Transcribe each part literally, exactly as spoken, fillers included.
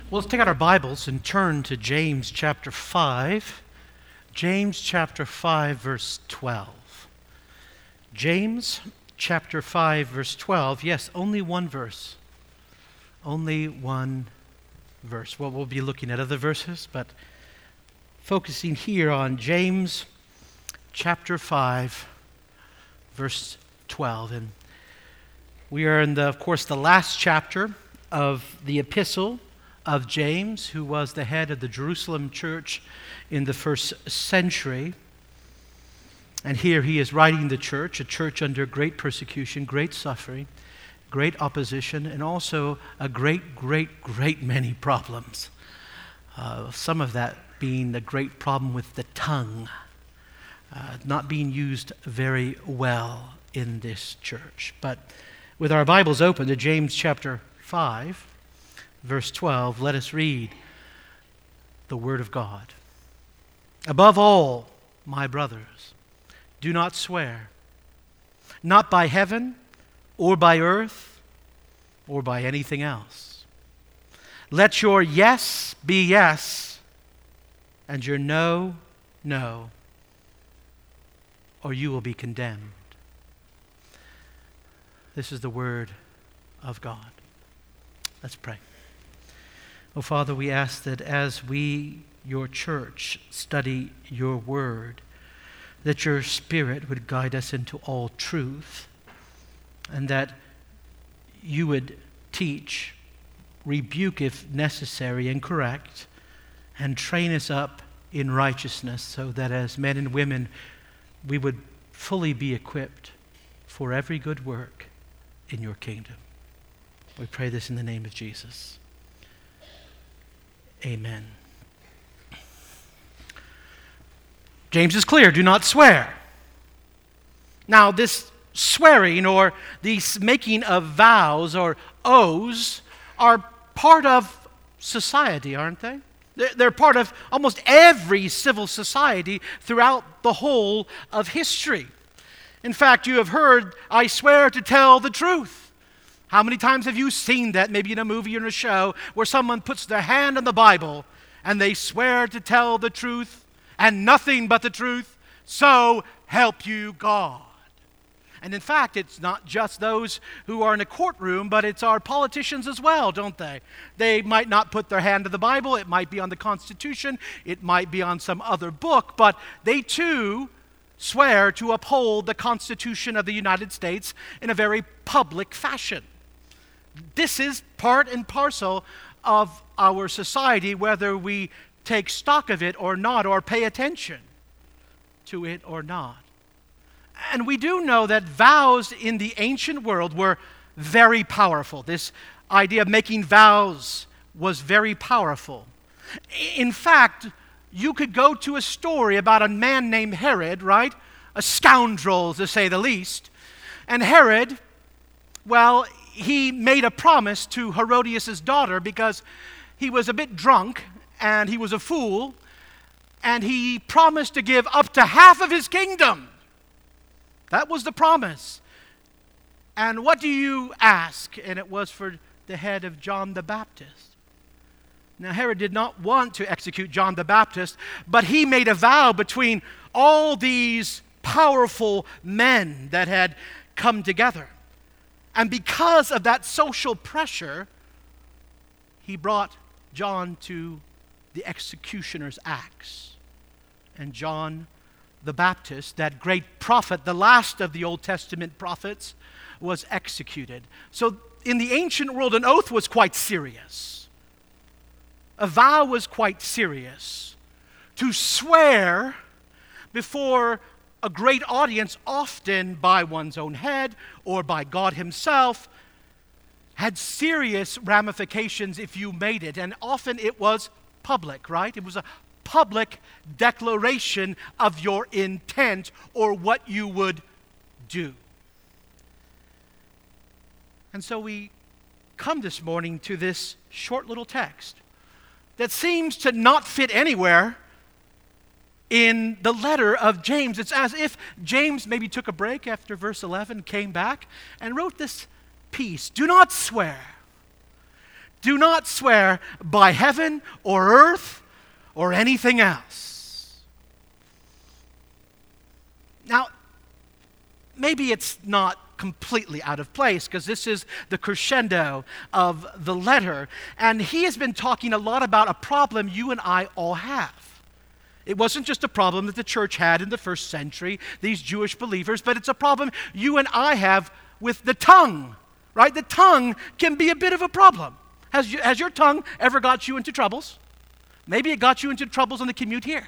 Well, let's take out our Bibles and turn to James chapter five. James chapter five, verse twelve. James chapter five, verse twelve. Yes, only one verse. Only one verse. Well, we'll be looking at other verses, but focusing here on James chapter five, verse twelve. And we are in, the, of course, the last chapter of the epistle of James, who was the head of the Jerusalem church in the first century. And here he is writing the church, a church under great persecution, great suffering, great opposition, and also a great, great, great many problems. Uh, some of that being the great problem with the tongue, uh, not being used very well in this church. But with our Bibles open to James chapter five, verse twelve, let us read the Word of God. Above all, my brothers, do not swear, not by heaven or by earth or by anything else. Let your yes be yes and your no, no, or you will be condemned. This is the Word of God. Let's pray. Oh, Father, we ask that as we, your church, study your word, that your Spirit would guide us into all truth, and that you would teach, rebuke if necessary and correct, and train us up in righteousness so that as men and women we would fully be equipped for every good work in your kingdom. We pray this in the name of Jesus. Amen. James is clear, do not swear. Now, this swearing or these making of vows or oaths are part of society, aren't they? They're part of almost every civil society throughout the whole of history. In fact, you have heard, I swear to tell the truth. How many times have you seen that, maybe in a movie or in a show, where someone puts their hand on the Bible and they swear to tell the truth and nothing but the truth, so help you God. And in fact, it's not just those who are in a courtroom, but it's our politicians as well, don't they? They might not put their hand to the Bible, it might be on the Constitution, it might be on some other book, but they too swear to uphold the Constitution of the United States in a very public fashion. This is part and parcel of our society, whether we take stock of it or not, or pay attention to it or not. And we do know that vows in the ancient world were very powerful. This idea of making vows was very powerful. In fact, you could go to a story about a man named Herod, right? A scoundrel, to say the least. And Herod, well, he made a promise to Herodias' daughter because he was a bit drunk and he was a fool, and he promised to give up to half of his kingdom. That was the promise. And what do you ask? And it was for the head of John the Baptist. Now, Herod did not want to execute John the Baptist, but he made a vow between all these powerful men that had come together. And because of that social pressure, he brought John to the executioner's axe. And John the Baptist, that great prophet, the last of the Old Testament prophets, was executed. So in the ancient world, an oath was quite serious. A vow was quite serious. To swear before a great audience, often by one's own head or by God himself, had serious ramifications if you made it. And often it was public, right? It was a public declaration of your intent or what you would do. And so we come this morning to this short little text that seems to not fit anywhere in the letter of James. It's as if James maybe took a break after verse eleven, came back, and wrote this piece. Do not swear. Do not swear by heaven or earth or anything else. Now, maybe it's not completely out of place because this is the crescendo of the letter. And he has been talking a lot about a problem you and I all have. It wasn't just a problem that the church had in the first century, these Jewish believers, but it's a problem you and I have with the tongue, right? The tongue can be a bit of a problem. Has, you, has your tongue ever got you into troubles? Maybe it got you into troubles on the commute here.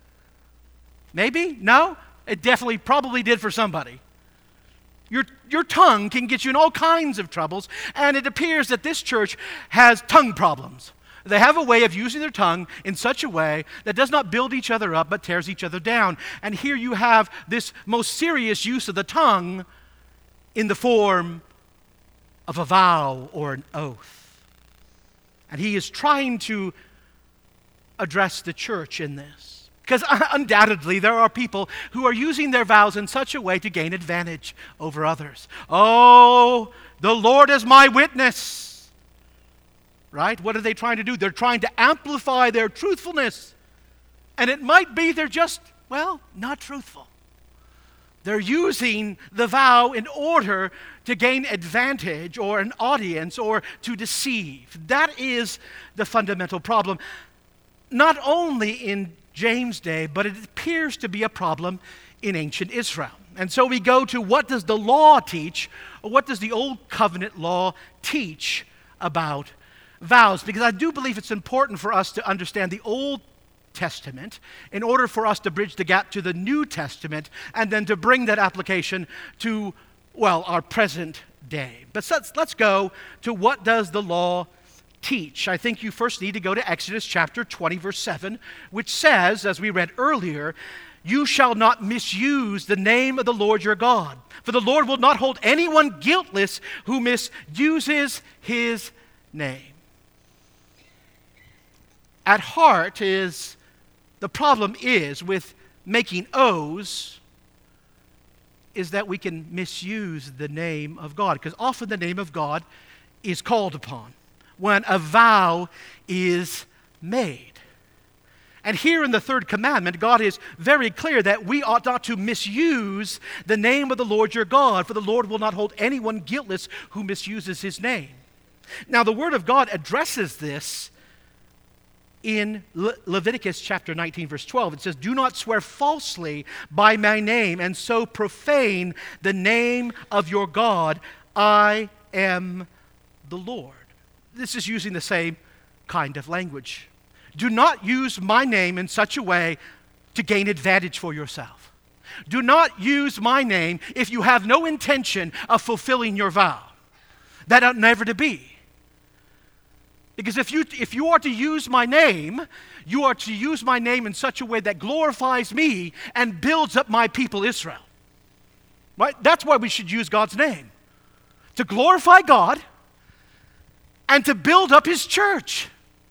Maybe? No? It definitely probably did for somebody. Your, your tongue can get you in all kinds of troubles, and it appears that this church has tongue problems. They have a way of using their tongue in such a way that does not build each other up, but tears each other down. And here you have this most serious use of the tongue in the form of a vow or an oath. And he is trying to address the church in this. Because undoubtedly there are people who are using their vows in such a way to gain advantage over others. Oh, the Lord is my witness. Right? What are they trying to do? They're trying to amplify their truthfulness. And it might be they're just, well, not truthful. They're using the vow in order to gain advantage or an audience or to deceive. That is the fundamental problem. Not only in James' day, but it appears to be a problem in ancient Israel. And so we go to what does the law teach, or what does the Old Covenant law teach about vows? Because I do believe it's important for us to understand the Old Testament in order for us to bridge the gap to the New Testament and then to bring that application to, well, our present day. But let's, let's go to what does the law teach. I think you first need to go to Exodus chapter twenty, verse seven, which says, as we read earlier, you shall not misuse the name of the Lord your God, for the Lord will not hold anyone guiltless who misuses his name. At heart is, the problem is with making oaths is that we can misuse the name of God, because often the name of God is called upon when a vow is made. And here in the third commandment, God is very clear that we ought not to misuse the name of the Lord your God, for the Lord will not hold anyone guiltless who misuses his name. Now, the Word of God addresses this in Le- Leviticus chapter nineteen, verse twelve. It says, do not swear falsely by my name and so profane the name of your God. I am the Lord. This is using the same kind of language. Do not use my name in such a way to gain advantage for yourself. Do not use my name if you have no intention of fulfilling your vow. That ought never to be. Because if you, if you are to use my name, you are to use my name in such a way that glorifies me and builds up my people Israel. Right? That's why we should use God's name. To glorify God and to build up his church.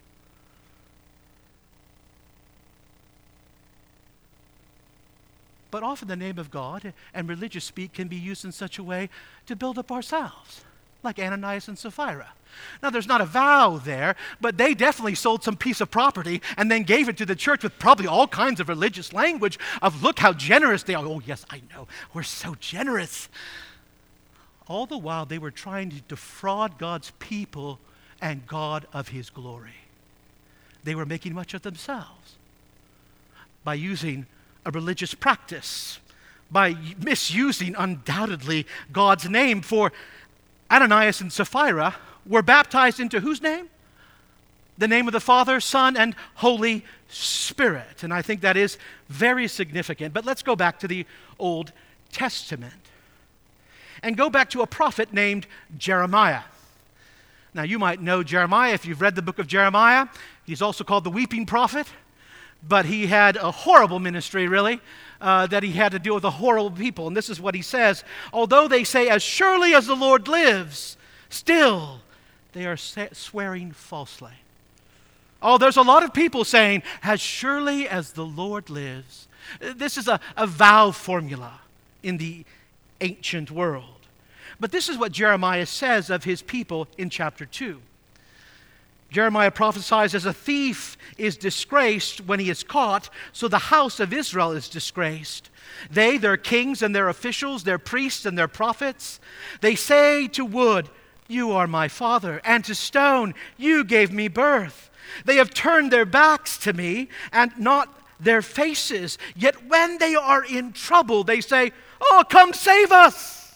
But often the name of God and religious speak can be used in such a way to build up ourselves, like Ananias and Sapphira. Now, there's not a vow there, but they definitely sold some piece of property and then gave it to the church with probably all kinds of religious language of, look how generous they are. Oh, yes, I know. We're so generous. All the while, they were trying to defraud God's people and God of his glory. They were making much of themselves by using a religious practice, by misusing undoubtedly God's name. For Ananias and Sapphira were baptized into whose name? The name of the Father, Son, and Holy Spirit. And I think that is very significant. But let's go back to the Old Testament and go back to a prophet named Jeremiah. Now, you might know Jeremiah if you've read the book of Jeremiah. He's also called the weeping prophet. But he had a horrible ministry, really, uh, that he had to deal with a horrible people. And this is what he says. Although they say, as surely as the Lord lives, still they are swearing falsely. Oh, there's a lot of people saying, as surely as the Lord lives. This is a, a vow formula in the ancient world. But this is what Jeremiah says of his people in chapter two. Jeremiah prophesies, as a thief is disgraced when he is caught, so the house of Israel is disgraced. They, their kings and their officials, their priests and their prophets, they say to wood, you are my father, and to stone, you gave me birth. They have turned their backs to me and not their faces. Yet when they are in trouble, they say, oh, come save us.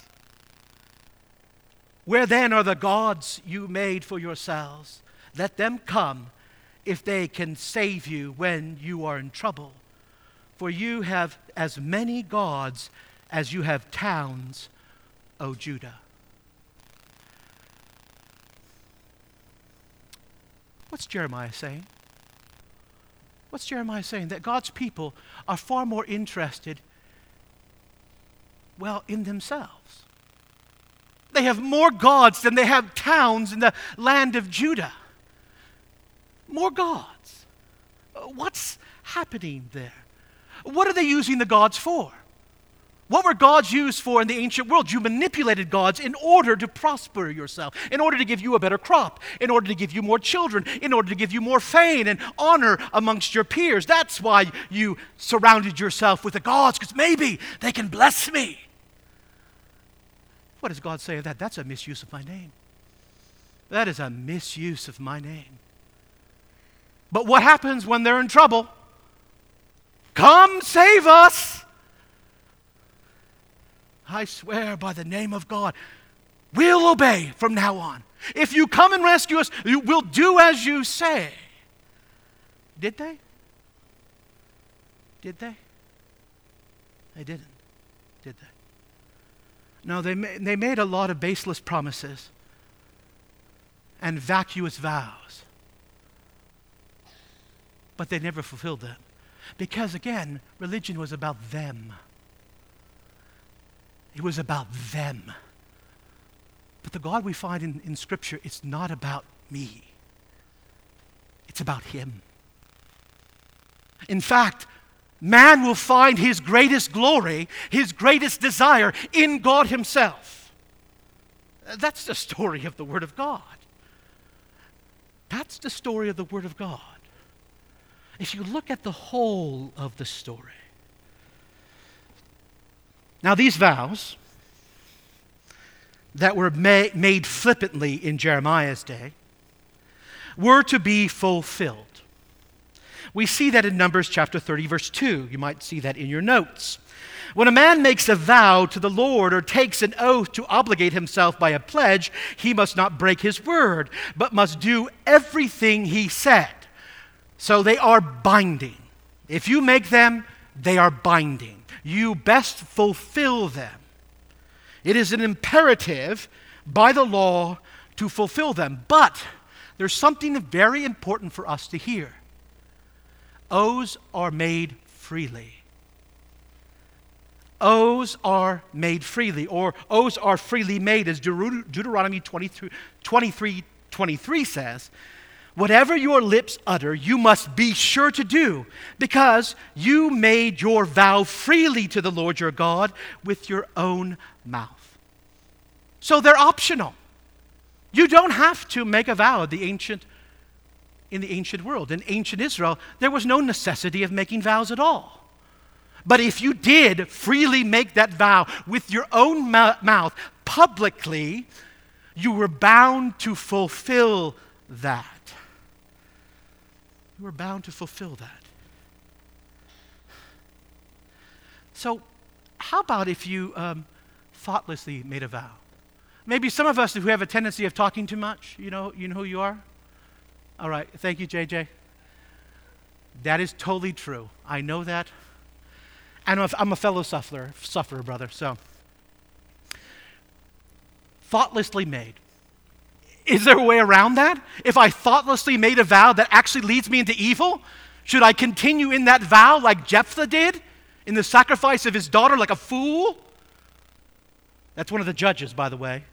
Where then are the gods you made for yourselves? Let them come if they can save you when you are in trouble. For you have as many gods as you have towns, O Judah. What's Jeremiah saying? What's Jeremiah saying? That God's people are far more interested, well, in themselves. They have more gods than they have towns in the land of Judah. More gods. What's happening there? What are they using the gods for? What were gods used for in the ancient world? You manipulated gods in order to prosper yourself, in order to give you a better crop, in order to give you more children, in order to give you more fame and honor amongst your peers. That's why you surrounded yourself with the gods, because maybe they can bless me. What does God say of that? That's a misuse of my name. That is a misuse of my name. But what happens when they're in trouble? Come save us. I swear by the name of God, we'll obey from now on. If you come and rescue us, we'll do as you say. Did they? Did they? They didn't, did they? No, they, ma- they made a lot of baseless promises and vacuous vows. But they never fulfilled them. Because again, religion was about them. It was about them. But the God we find in, in Scripture, it's not about me. It's about Him. In fact, man will find his greatest glory, his greatest desire in God Himself. That's the story of the Word of God. That's the story of the Word of God. If you look at the whole of the story. Now, these vows that were ma- made flippantly in Jeremiah's day were to be fulfilled. We see that in Numbers chapter thirty, verse two. You might see that in your notes. When a man makes a vow to the Lord or takes an oath to obligate himself by a pledge, he must not break his word, but must do everything he said. So they are binding. If you make them, they are binding. You best fulfill them. It is an imperative by the law to fulfill them. But there's something very important for us to hear. Oaths are made freely. Oaths are made freely, or oaths are freely made, as Deut- Deuteronomy twenty-three, twenty-three, twenty-three says. Whatever your lips utter, you must be sure to do, because you made your vow freely to the Lord your God with your own mouth. So they're optional. You don't have to make a vow. The ancient, in the ancient world, in ancient Israel, there was no necessity of making vows at all. But if you did freely make that vow with your own mou- mouth publicly, you were bound to fulfill that. You were bound to fulfill that. So, how about if you um, thoughtlessly made a vow? Maybe some of us who have a tendency of talking too much, you know, you know who you are? All right, thank you, J J. That is totally true. I know that. And I'm a, I'm a fellow sufferer, sufferer, brother, so. Thoughtlessly made. Is there a way around that? If I thoughtlessly made a vow that actually leads me into evil, should I continue in that vow like Jephthah did in the sacrifice of his daughter like a fool? That's one of the judges, by the way.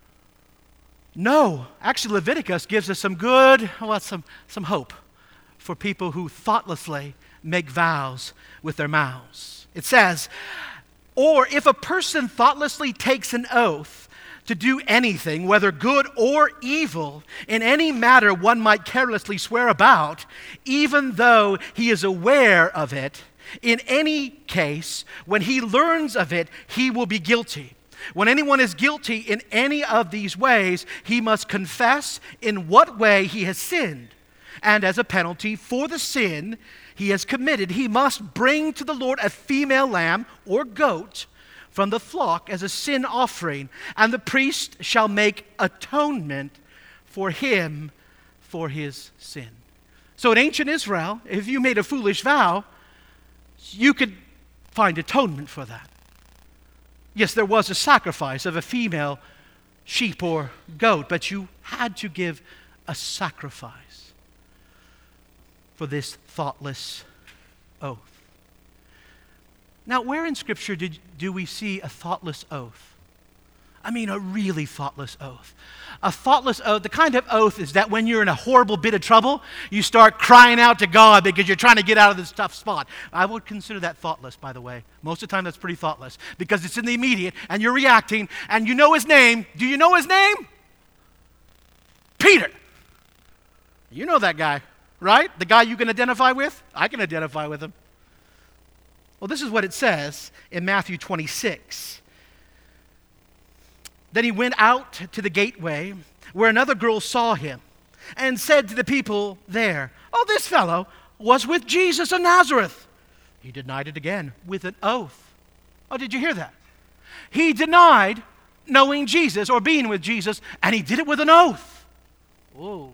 No. Actually, Leviticus gives us some good, well, some, some hope for people who thoughtlessly make vows with their mouths. It says, or if a person thoughtlessly takes an oath to do anything, whether good or evil, in any matter one might carelessly swear about, even though he is aware of it, in any case, when he learns of it, he will be guilty. When anyone is guilty in any of these ways, he must confess in what way he has sinned. And as a penalty for the sin he has committed, he must bring to the Lord a female lamb or goat from the flock as a sin offering, and the priest shall make atonement for him for his sin. So in ancient Israel, if you made a foolish vow, you could find atonement for that. Yes, there was a sacrifice of a female sheep or goat, but you had to give a sacrifice for this thoughtless oath. Now, where in Scripture did, do we see a thoughtless oath? I mean, a really thoughtless oath. A thoughtless oath, the kind of oath is that when you're in a horrible bit of trouble, you start crying out to God because you're trying to get out of this tough spot. I would consider that thoughtless, by the way. Most of the time, that's pretty thoughtless because it's in the immediate and you're reacting and you know his name. Do you know his name? Peter. You know that guy, right? The guy you can identify with? I can identify with him. Well, this is what it says in Matthew twenty-six. Then he went out to the gateway where another girl saw him and said to the people there, "Oh, this fellow was with Jesus of Nazareth." He denied it again with an oath. Oh, did you hear that? He denied knowing Jesus or being with Jesus, and he did it with an oath. Oh,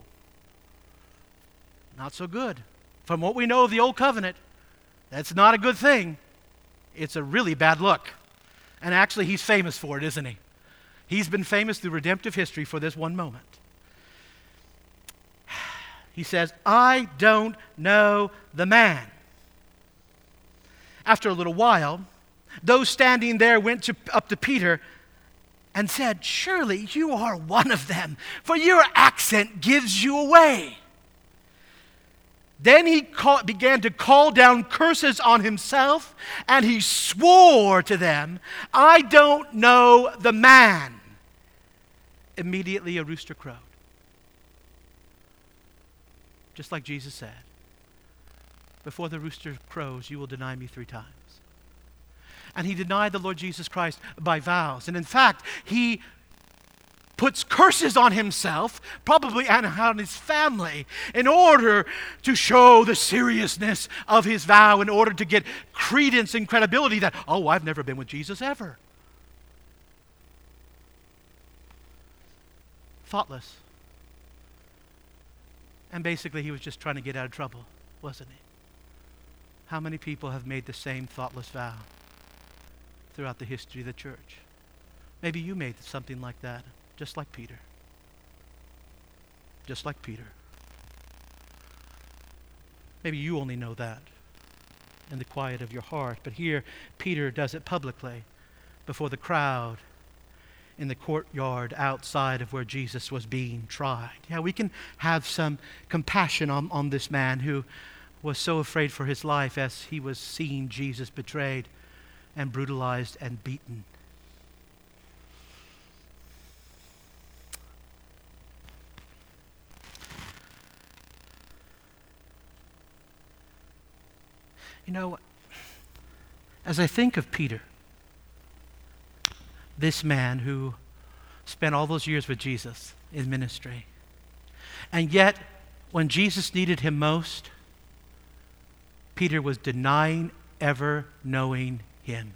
not so good. From what we know of the Old Covenant, that's not a good thing. It's a really bad look. And actually, he's famous for it, isn't he? He's been famous through redemptive history for this one moment. He says, "I don't know the man." After a little while, those standing there went to, up to Peter and said, "Surely you are one of them, for your accent gives you away." Then he call, began to call down curses on himself, and he swore to them, "I don't know the man." Immediately a rooster crowed. Just like Jesus said, "Before the rooster crows, you will deny me three times." And he denied the Lord Jesus Christ by vows. And in fact, he puts curses on himself, probably and on his family, in order to show the seriousness of his vow, in order to get credence and credibility that, "Oh, I've never been with Jesus ever." Thoughtless. And basically, he was just trying to get out of trouble, wasn't he? How many people have made the same thoughtless vow throughout the history of the church? Maybe you made something like that. Just like Peter. Just like Peter. Maybe you only know that in the quiet of your heart. But here, Peter does it publicly before the crowd in the courtyard outside of where Jesus was being tried. Yeah, we can have some compassion on, on this man who was so afraid for his life as he was seeing Jesus betrayed and brutalized and beaten. You know, as I think of Peter, this man who spent all those years with Jesus in ministry, and yet when Jesus needed him most, Peter was denying ever knowing him.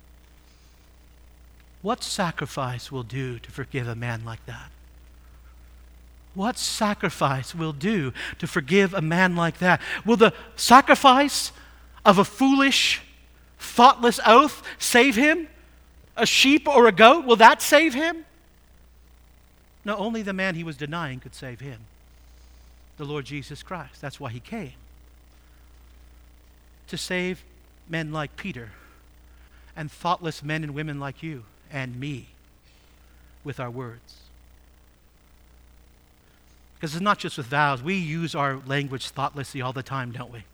What sacrifice will do to forgive a man like that? What sacrifice will do to forgive a man like that? Will the sacrifice of a foolish, thoughtless oath save him? A sheep or a goat, will that save him? No, only the man he was denying could save him. The Lord Jesus Christ. That's why he came. To save men like Peter and thoughtless men and women like you and me with our words. Because it's not just with vows. We use our language thoughtlessly all the time, don't we?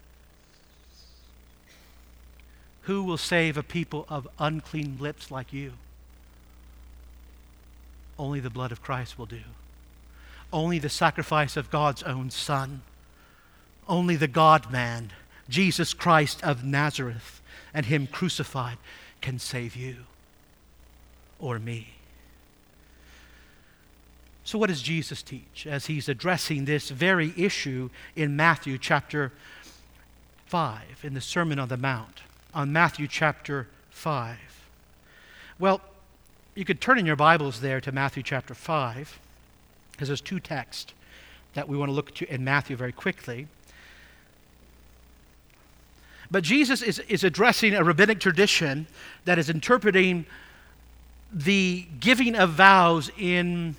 Who will save a people of unclean lips like you? Only the blood of Christ will do. Only the sacrifice of God's own Son. Only the God-man, Jesus Christ of Nazareth, and Him crucified can save you or me. So what does Jesus teach as He's addressing this very issue in Matthew chapter five, in the Sermon on the Mount, on Matthew chapter five? Well, you could turn in your Bibles there to Matthew chapter five, because there's two texts that we want to look to in Matthew very quickly. But Jesus is, is addressing a rabbinic tradition that is interpreting the giving of vows in,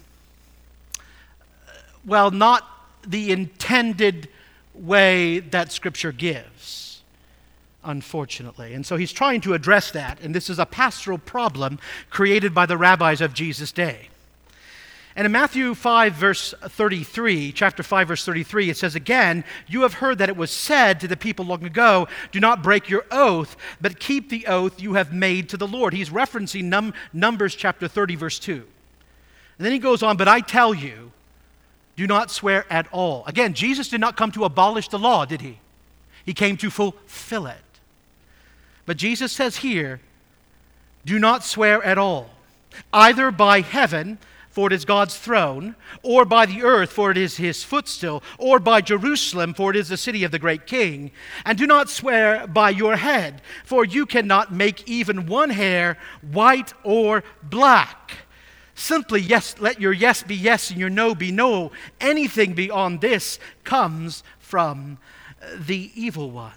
well, not the intended way that Scripture gives, unfortunately. And so he's trying to address that, and this is a pastoral problem created by the rabbis of Jesus' day. And in Matthew five, verse thirty-three, chapter five, verse thirty-three, it says again, "You have heard that it was said to the people long ago, 'Do not break your oath, but keep the oath you have made to the Lord.'" He's referencing num- Numbers chapter thirty, verse two. And then he goes on, "But I tell you, do not swear at all." Again, Jesus did not come to abolish the law, did he? He came to fulfill it. But Jesus says here, "Do not swear at all, either by heaven, for it is God's throne, or by the earth, for it is His footstool, or by Jerusalem, for it is the city of the great King. And do not swear by your head, for you cannot make even one hair white or black. Simply, yes, let your yes be yes and your no be no. Anything beyond this comes from the evil one."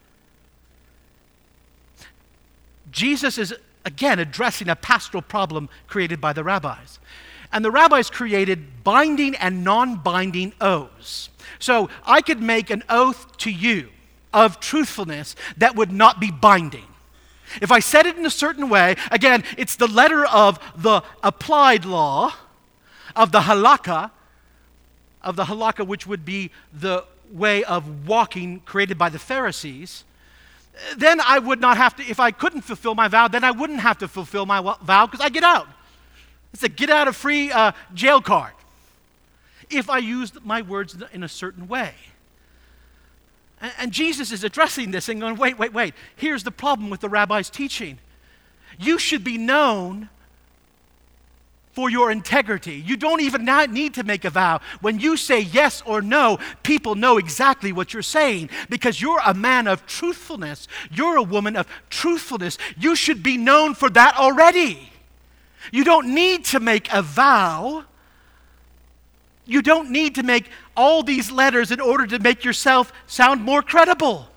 Jesus is, again, addressing a pastoral problem created by the rabbis. And the rabbis created binding and non-binding oaths. So I could make an oath to you of truthfulness that would not be binding. If I said it in a certain way, again, it's the letter of the applied law, of the halakha, of the halakha, which would be the way of walking created by the Pharisees, then I would not have to, if I couldn't fulfill my vow, then I wouldn't have to fulfill my vow because I get out. It's a get out of free uh, jail card if I used my words in a certain way. And, and Jesus is addressing this and going, wait, wait, wait. Here's the problem with the rabbi's teaching. You should be known for your integrity. You don't even need to make a vow. When you say yes or no, people know exactly what you're saying because you're a man of truthfulness. You're a woman of truthfulness. You should be known for that already. You don't need to make a vow. You don't need to make all these letters in order to make yourself sound more credible.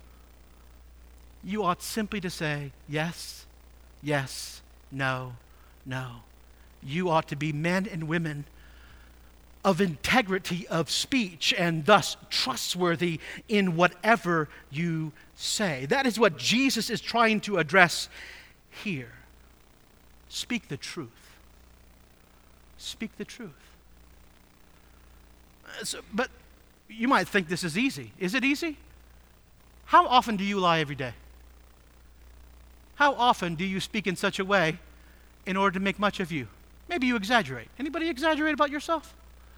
You ought simply to say yes, yes, no, no. You ought to be men and women of integrity of speech and thus trustworthy in whatever you say. That is what Jesus is trying to address here. Speak the truth. Speak the truth. So, but you might think this is easy. Is it easy? How often do you lie every day? How often do you speak in such a way in order to make much of you? Maybe you exaggerate. Anybody exaggerate about yourself?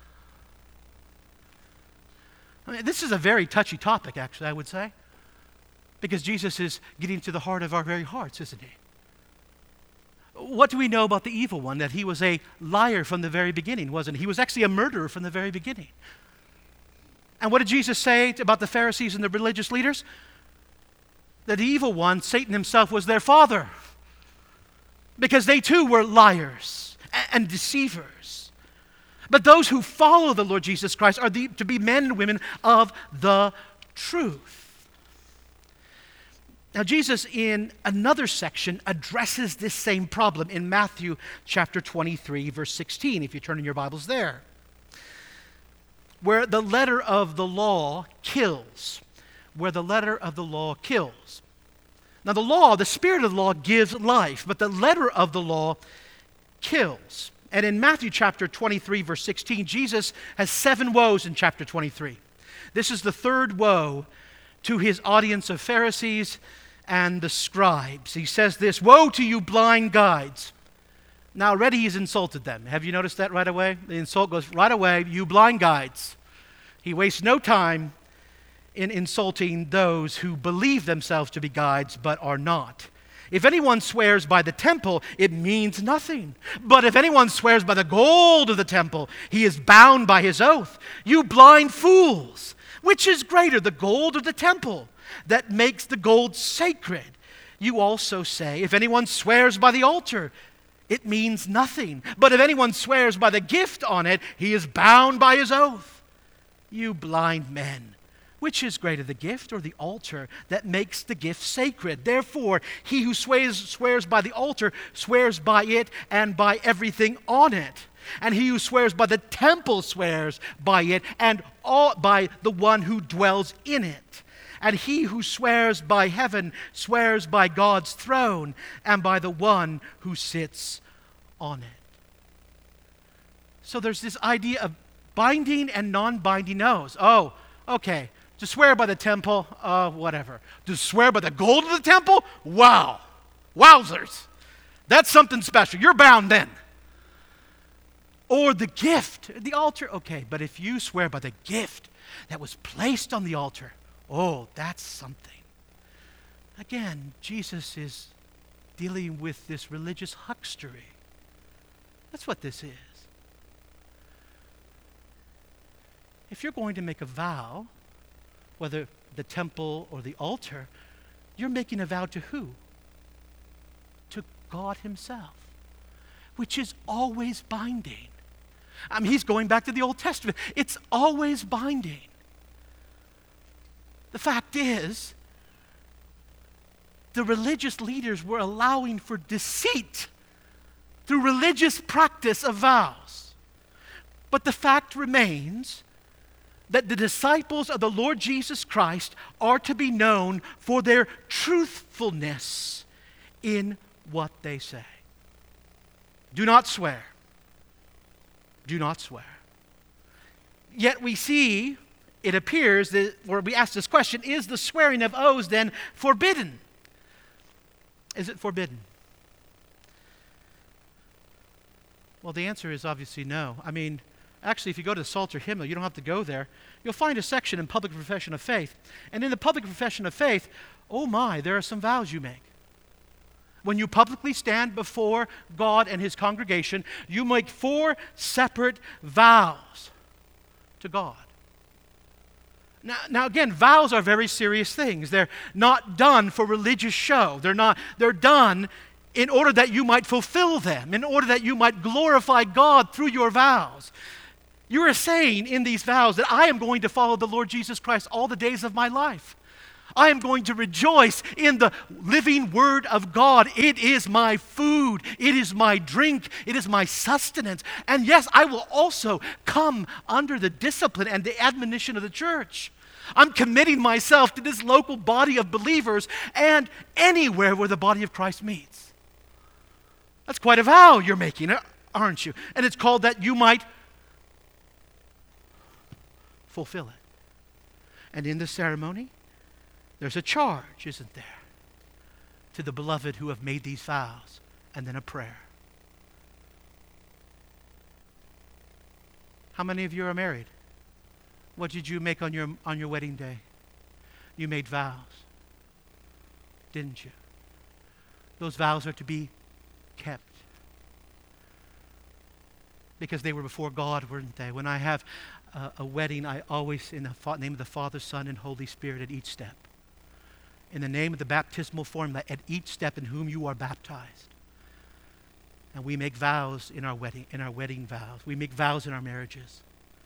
I mean, this is a very touchy topic, actually, I would say, because Jesus is getting to the heart of our very hearts, isn't he? What do we know about the evil one? That he was a liar from the very beginning, wasn't he? He was actually a murderer from the very beginning. And what did Jesus say about the Pharisees and the religious leaders? That the evil one, Satan himself, was their father. Because they too were liars and deceivers. But those who follow the Lord Jesus Christ are the, to be men and women of the truth. Now, Jesus, in another section, addresses this same problem in Matthew chapter twenty-three, verse sixteen, if you turn in your Bibles there, where the letter of the law kills, where the letter of the law kills. Now, the law, the spirit of the law gives life, but the letter of the law kills. And in Matthew chapter twenty-three, verse sixteen, Jesus has seven woes in chapter twenty-three. This is the third woe to his audience of Pharisees and the scribes. He says this, "Woe to you blind guides, Now already he's insulted them. Have you noticed that right away? The insult goes right away, you blind guides. He wastes no time in insulting those who believe themselves to be guides but are not. If anyone swears by the temple, it means nothing. But if anyone swears by the gold of the temple, he is bound by his oath. You blind fools! Which is greater, the gold or the temple that makes the gold sacred? You also say, if anyone swears by the altar, it means nothing. But if anyone swears by the gift on it, he is bound by his oath. You blind men! Which is greater, the gift or the altar that makes the gift sacred? Therefore, he who swears, swears by the altar swears by it and by everything on it. And he who swears by the temple swears by it and all, by the one who dwells in it. And he who swears by heaven swears by God's throne and by the one who sits on it. So there's this idea of binding and non-binding oaths. Oh, okay. To swear by the temple, uh, whatever. To swear by the gold of the temple? Wow. Wowzers. That's something special. You're bound then. Or the gift, the altar. Okay, but if you swear by the gift that was placed on the altar, oh, that's something. Again, Jesus is dealing with this religious huckstery. That's what this is. If you're going to make a vow, whether the temple or the altar, you're making a vow to who? To God himself, which is always binding. I mean, he's going back to the Old Testament. It's always binding. The fact is, the religious leaders were allowing for deceit through religious practice of vows. But the fact remains that the disciples of the Lord Jesus Christ are to be known for their truthfulness in what they say. Do not swear. Do not swear. Yet we see, it appears, that, where we ask this question, is the swearing of oaths then forbidden? Is it forbidden? Well, the answer is obviously no. I mean, actually, if you go to the Psalter hymnal, you don't have to go there. You'll find a section in Public Profession of Faith. And in the Public Profession of Faith, oh my, there are some vows you make. When you publicly stand before God and his congregation, you make four separate vows to God. Now, now again, vows are very serious things. They're not done for religious show. They're not, they're done in order that you might fulfill them, in order that you might glorify God through your vows. You are saying in these vows that I am going to follow the Lord Jesus Christ all the days of my life. I am going to rejoice in the living Word of God. It is my food. It is my drink. It is my sustenance. And yes, I will also come under the discipline and the admonition of the church. I'm committing myself to this local body of believers and anywhere where the body of Christ meets. That's quite a vow you're making, aren't you? And it's called that you might fulfill it. And in the ceremony, there's a charge, isn't there, to the beloved who have made these vows, and then a prayer. How many of you are married? What did you make on your on your wedding day? You made vows, didn't you? Those vows are to be kept. Because they were before God, weren't they? When I have uh, a wedding, I always, in the fa- name of the Father, Son, and Holy Spirit at each step. In the name of the baptismal formula at each step in whom you are baptized. And we make vows in our wedding, in our wedding vows. We make vows in our marriages.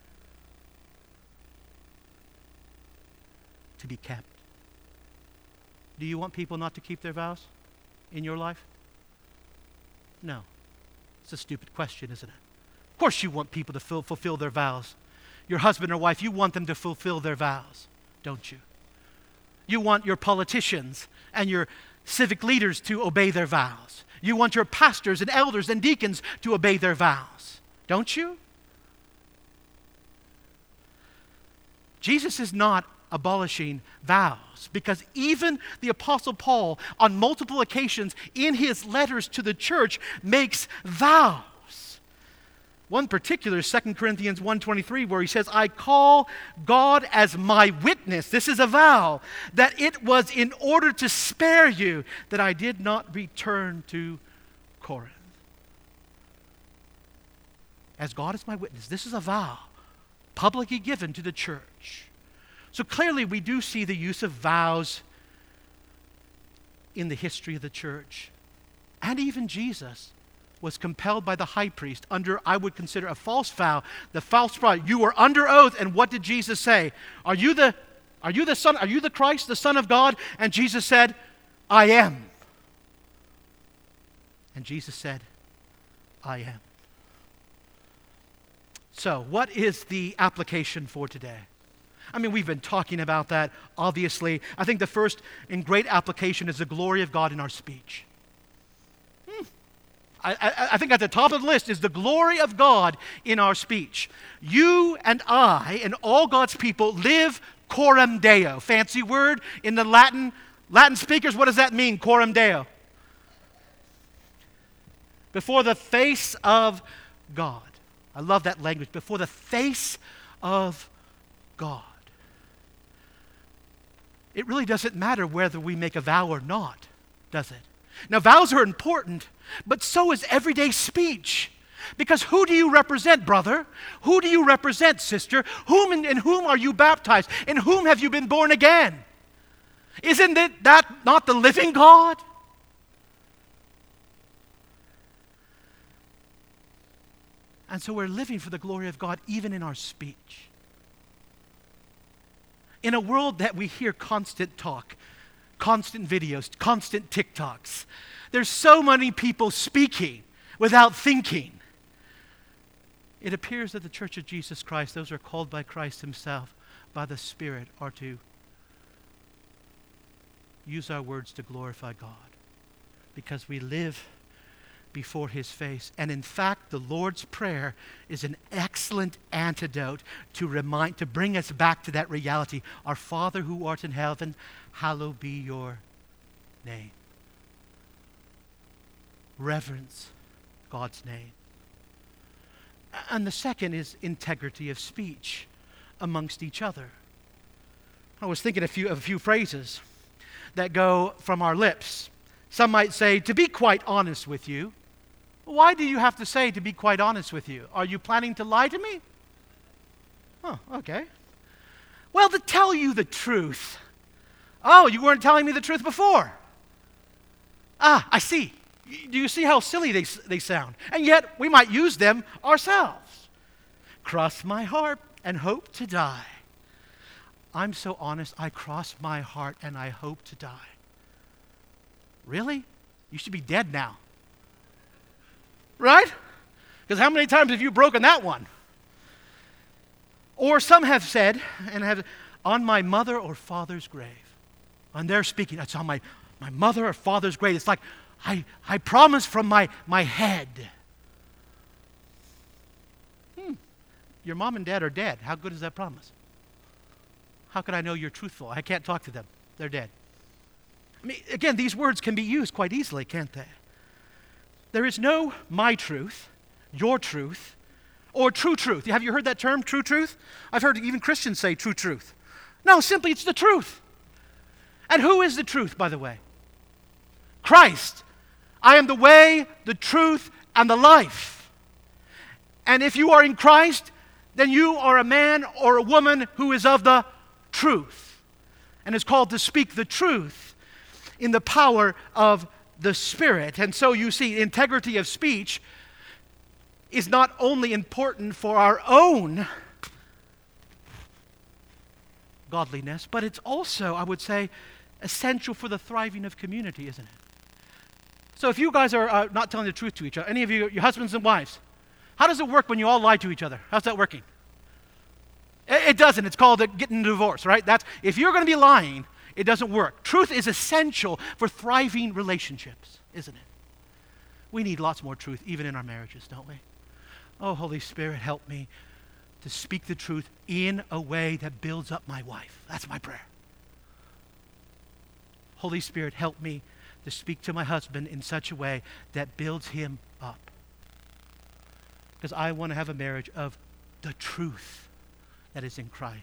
To be kept. Do you want people not to keep their vows in your life? No. It's a stupid question, isn't it? Of course you want people to ful- fulfill their vows. Your husband or wife, you want them to fulfill their vows, don't you? You want your politicians and your civic leaders to obey their vows. You want your pastors and elders and deacons to obey their vows, don't you? Jesus is not abolishing vows, because even the Apostle Paul, on multiple occasions in his letters to the church, makes vows. One particular is Second Corinthians one twenty-three, where he says, I call God as my witness, this is a vow, that it was in order to spare you that I did not return to Corinth. As God is my witness, this is a vow publicly given to the church. So clearly we do see the use of vows in the history of the church. And even Jesus was compelled by the high priest under, I would consider, a false vow. The false vow, you were under oath, and what did Jesus say? Are you the, are you the Son, are you the Christ, the Son of God? And Jesus said, I am. And Jesus said, I am. So, what is the application for today? I mean, we've been talking about that, obviously. I think the first and great application is the glory of God in our speech. Hmm. I, I, I think at the top of the list is the glory of God in our speech. You and I and all God's people live coram Deo. Fancy word in the Latin. Latin speakers, what does that mean, coram Deo? Before the face of God. I love that language. Before the face of God. It really doesn't matter whether we make a vow or not, does it? Now, vows are important, but so is everyday speech. Because who do you represent, brother? Who do you represent, sister? Whom in, in whom are you baptized? In whom have you been born again? Isn't it that not the living God? And so we're living for the glory of God even in our speech. In a world that we hear constant talk, constant videos, constant TikToks, there's so many people speaking without thinking. It appears that the Church of Jesus Christ, those who are called by Christ himself, by the Spirit, are to use our words to glorify God because we live before his face. And in fact, the Lord's Prayer is an excellent antidote to remind, to bring us back to that reality. Our Father who art in heaven, hallowed be your name. Reverence God's name. And the second is integrity of speech amongst each other. I was thinking a few, of a few phrases that go from our lips. Some might say, to be quite honest with you. Why do you have to say to be quite honest with you? Are you planning to lie to me? Oh, okay. Well, to tell you the truth. Oh, you weren't telling me the truth before. Ah, I see. Do you see how silly they, they sound? And yet, we might use them ourselves. Cross my heart and hope to die. I'm so honest, I cross my heart and I hope to die. Really? You should be dead now. Right? Because how many times have you broken that one? Or some have said, and have, on my mother or father's grave. And they're speaking, it's on my, my mother or father's grave. It's like, I, I promise from my, my head. Hmm. Your mom and dad are dead. How good is that promise? How can I know you're truthful? I can't talk to them. They're dead. I mean, again, these words can be used quite easily, can't they? There is no my truth, your truth, or true truth. Have you heard that term, true truth? I've heard even Christians say true truth. No, simply it's the truth. And who is the truth, by the way? Christ. I am the way, the truth, and the life. And if you are in Christ, then you are a man or a woman who is of the truth and is called to speak the truth in the power of the Spirit. And so you see, integrity of speech is not only important for our own godliness, but it's also, I would say, essential for the thriving of community, isn't it? So if you guys are uh, not telling the truth to each other, any of you, your husbands and wives, how does it work when you all lie to each other? How's that working? It, it doesn't. It's called a getting a divorce, right? That's, if you're going to be lying, it doesn't work. Truth is essential for thriving relationships, isn't it? We need lots more truth, even in our marriages, don't we? Oh, Holy Spirit, help me to speak the truth in a way that builds up my wife. That's my prayer. Holy Spirit, help me to speak to my husband in such a way that builds him up. Because I want to have a marriage of the truth that is in Christ.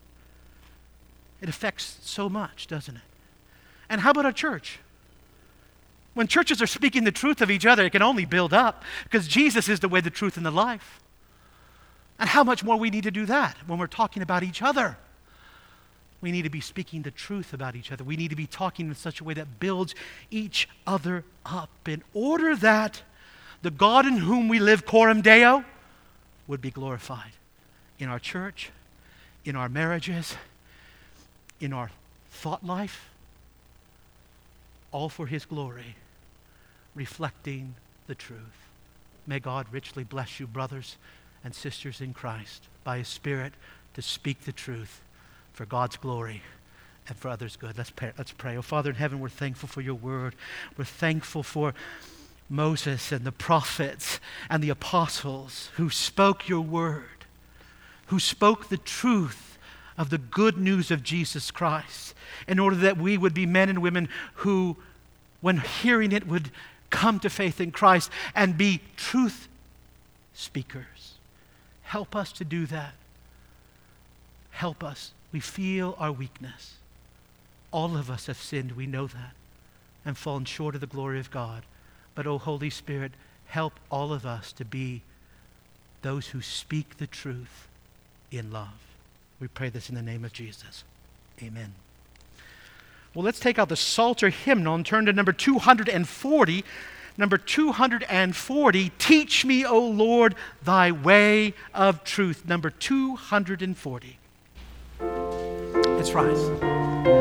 It affects so much, doesn't it? And how about our church? When churches are speaking the truth of each other, it can only build up because Jesus is the way, the truth, and the life. And how much more we need to do that when we're talking about each other. We need to be speaking the truth about each other. We need to be talking in such a way that builds each other up in order that the God in whom we live, Coram Deo, would be glorified in our church, in our marriages, in our thought life, all for His glory, reflecting the truth. May God richly bless you, brothers and sisters in Christ, by His Spirit to speak the truth for God's glory and for others' good. Let's pray. Let's pray. Oh, Father in heaven, we're thankful for your word. We're thankful for Moses and the prophets and the apostles who spoke your word, who spoke the truth of the good news of Jesus Christ, in order that we would be men and women who, when hearing it, would come to faith in Christ and be truth speakers. Help us to do that. Help us. We feel our weakness. All of us have sinned, we know that, and fallen short of the glory of God. But, oh, Holy Spirit, help all of us to be those who speak the truth in love. We pray this in the name of Jesus. Amen. Well, let's take out the Psalter hymnal and turn to number two hundred forty. Number two hundred forty, Teach Me, O Lord, Thy way of truth. Number two hundred forty. Let's rise.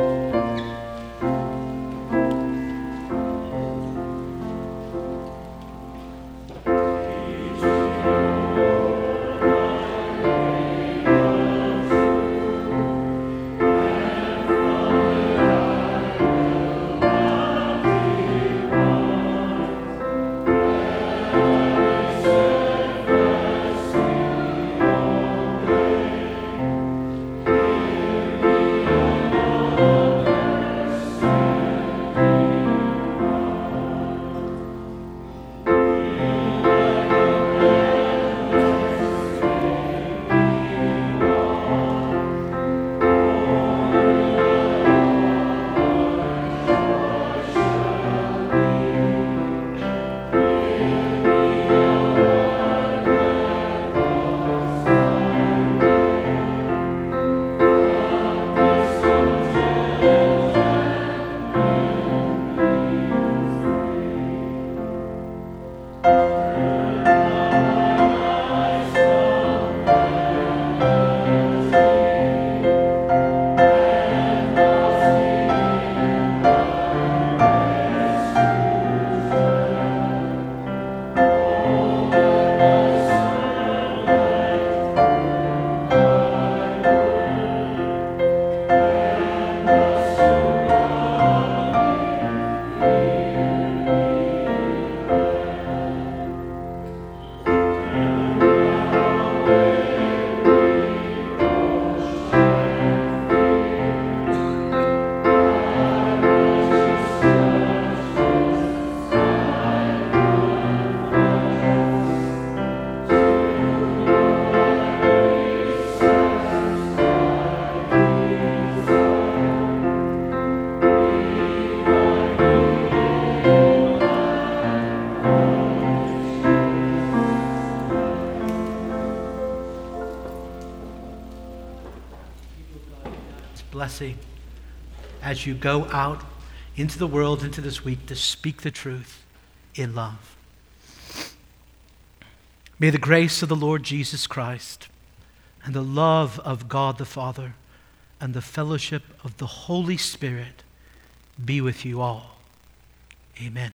Blessing as you go out into the world, into this week, to speak the truth in love. May the grace of the Lord Jesus Christ and the love of God the Father and the fellowship of the Holy Spirit be with you all. Amen.